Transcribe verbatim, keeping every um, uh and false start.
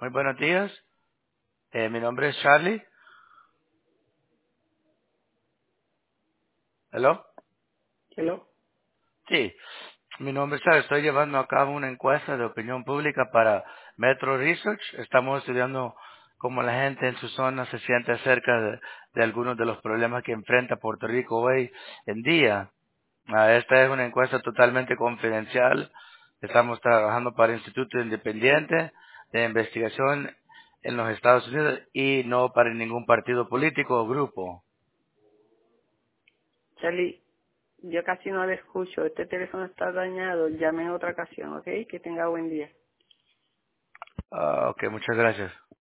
Muy buenos días. Eh, mi nombre es Charlie. ¿Hello? Hello. Sí. Mi nombre es Charlie. Estoy llevando a cabo una encuesta de opinión pública para Metro Research. Estamos estudiando cómo la gente en su zona se siente acerca de, de algunos de los problemas que enfrenta Puerto Rico hoy en día. Ah, esta es una encuesta totalmente confidencial. Estamos trabajando para Instituto Independiente de Investigación en los Estados Unidos y no para ningún partido político o grupo. Charlie, yo casi no le escucho. Este teléfono está dañado. Llame en otra ocasión, ¿ok? Que tenga buen día. Ah, ok, muchas gracias.